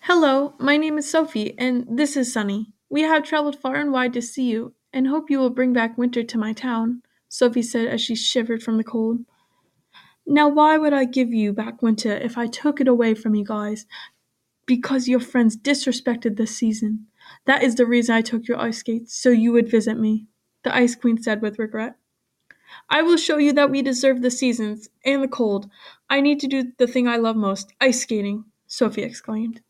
Hello, my name is Sophie, and this is Sunny. We have traveled far and wide to see you, and hope you will bring back winter to my town, Sophie said as she shivered from the cold. Now, why would I give you back winter if I took it away from you guys? Because your friends disrespected this season. That is the reason I took your ice skates, so you would visit me, the Ice Queen said with regret. I will show you that we deserve the seasons and the cold. I need to do the thing I love most, ice skating, Sophie exclaimed.